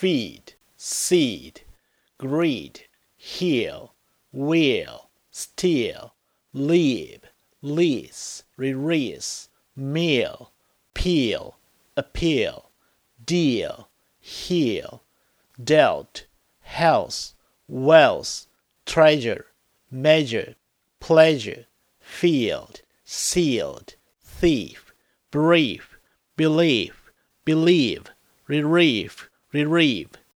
feed, seed, greed, heal, will, steal, live, lease, release, meal, peel, appeal, deal, heal, dealt, health, wealth, treasure, measure, pleasure, field, sealed, thief, brief, believe, believe, relieve, relieve,